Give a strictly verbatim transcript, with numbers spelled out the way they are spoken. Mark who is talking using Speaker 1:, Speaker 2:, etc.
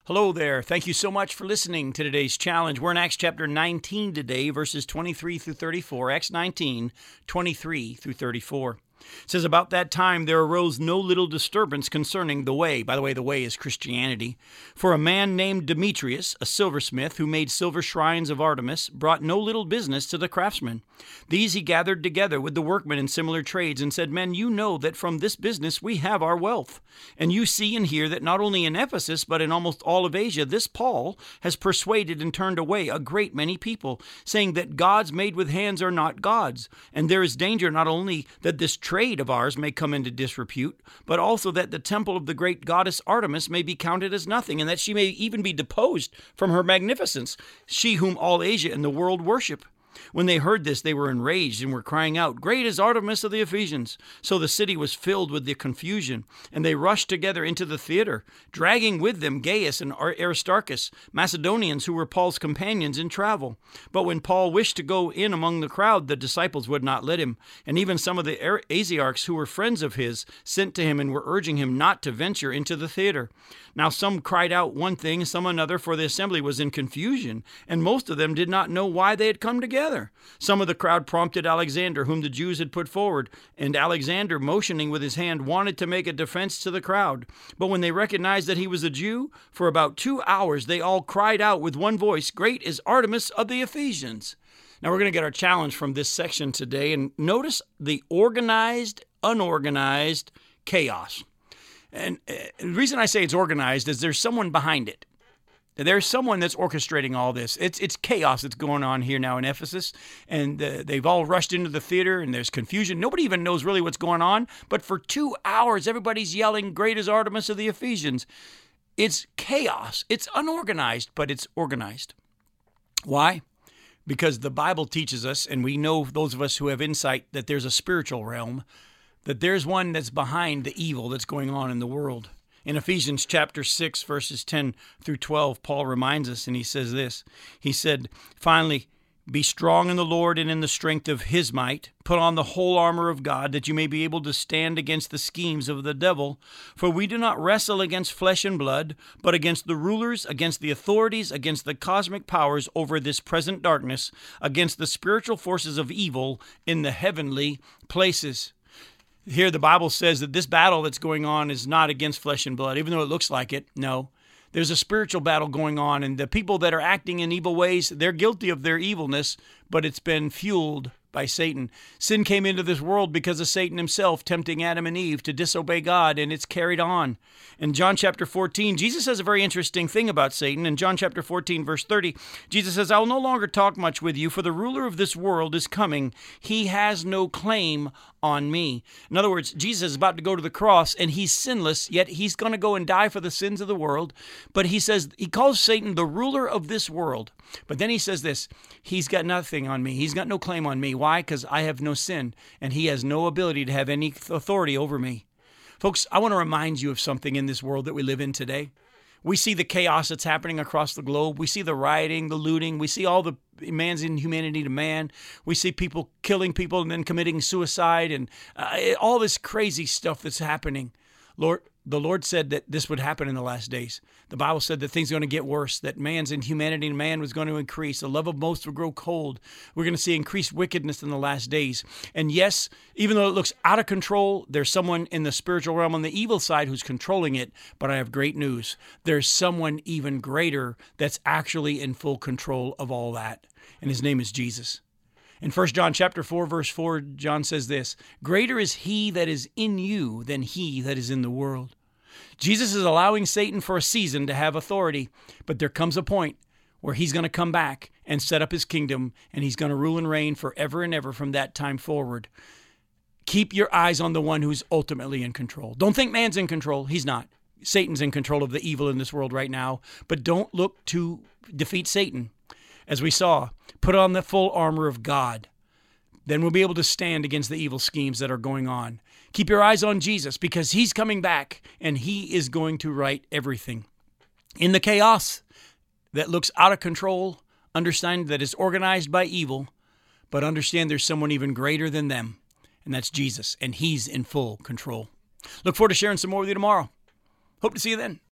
Speaker 1: Hello there. Thank you so much for listening to today's challenge. We're in Acts chapter nineteen today, verses twenty-three through thirty-four. Acts nineteen, twenty-three through thirty-four. It says, about that time there arose no little disturbance concerning the way. By the way, the way is Christianity. For a man named Demetrius, a silversmith, who made silver shrines of Artemis, brought no little business to the craftsmen. These he gathered together with the workmen in similar trades, and said, Men, you know that from this business we have our wealth. And you see and hear that not only in Ephesus, but in almost all of Asia, this Paul has persuaded and turned away a great many people, saying that gods made with hands are not gods. And there is danger not only that this trade of ours may come into disrepute, but also that the temple of the great goddess Artemis may be counted as nothing, and that she may even be deposed from her magnificence, she whom all Asia and the world worship. When they heard this, they were enraged and were crying out, Great is Artemis of the Ephesians! So the city was filled with the confusion, and they rushed together into the theater, dragging with them Gaius and Aristarchus, Macedonians who were Paul's companions in travel. But when Paul wished to go in among the crowd, the disciples would not let him, and even some of the Asiarchs who were friends of his sent to him and were urging him not to venture into the theater. Now some cried out one thing, some another, for the assembly was in confusion, and most of them did not know why they had come together. Some of the crowd prompted Alexander, whom the Jews had put forward, and Alexander, motioning with his hand, wanted to make a defense to the crowd. But when they recognized that he was a Jew, for about two hours they all cried out with one voice, Great is Artemis of the Ephesians! Now we're going to get our challenge from this section today, and notice the organized, unorganized chaos. And the reason I say it's organized is there's someone behind it. There's someone that's orchestrating all this. It's it's chaos that's going on here now in Ephesus, and uh, they've all rushed into the theater, and there's confusion. Nobody even knows really what's going on, but for two hours, everybody's yelling, Great is Artemis of the Ephesians. It's chaos. It's unorganized, but it's organized. Why? Because the Bible teaches us, and we know, those of us who have insight, that there's a spiritual realm, that there's one that's behind the evil that's going on in the world. In Ephesians chapter six, verses ten through twelve, Paul reminds us, and he says this. He said, Finally, be strong in the Lord and in the strength of his might. Put on the whole armor of God, that you may be able to stand against the schemes of the devil. For we do not wrestle against flesh and blood, but against the rulers, against the authorities, against the cosmic powers over this present darkness, against the spiritual forces of evil in the heavenly places. Here the Bible says that this battle that's going on is not against flesh and blood, even though it looks like it. No, there's a spiritual battle going on, and the people that are acting in evil ways, they're guilty of their evilness, but it's been fueled by Satan. Sin came into this world because of Satan himself tempting Adam and Eve to disobey God, and it's carried on. In John chapter fourteen, Jesus says a very interesting thing about Satan. In John chapter fourteen, verse thirty, Jesus says, I will no longer talk much with you, for the ruler of this world is coming. He has no claim on me. In other words, Jesus is about to go to the cross, and he's sinless, yet he's going to go and die for the sins of the world. But he says, he calls Satan the ruler of this world. But then he says this, he's got nothing on me. He's got no claim on me. Why? Because I have no sin, and he has no ability to have any authority over me. Folks, I want to remind you of something in this world that we live in today. We see the chaos that's happening across the globe. We see the rioting, the looting. We see all the man's inhumanity to man. We see people killing people and then committing suicide, and uh, all this crazy stuff that's happening. Lord, the Lord said that this would happen in the last days. The Bible said that things are going to get worse, that man's inhumanity in man was going to increase. The love of most will grow cold. We're going to see increased wickedness in the last days. And yes, even though it looks out of control, there's someone in the spiritual realm on the evil side who's controlling it. But I have great news. There's someone even greater that's actually in full control of all that. And his name is Jesus. In First John chapter four, verse four, John says this, Greater is he that is in you than he that is in the world. Jesus is allowing Satan for a season to have authority, but there comes a point where he's going to come back and set up his kingdom, and he's going to rule and reign forever and ever from that time forward. Keep your eyes on the one who's ultimately in control. Don't think man's in control. He's not. Satan's in control of the evil in this world right now, but don't look to defeat Satan. As we saw, put on the full armor of God. Then we'll be able to stand against the evil schemes that are going on. Keep your eyes on Jesus, because he's coming back, and he is going to right everything. In the chaos that looks out of control, understand that it's organized by evil, but understand there's someone even greater than them, and that's Jesus, and he's in full control. Look forward to sharing some more with you tomorrow. Hope to see you then.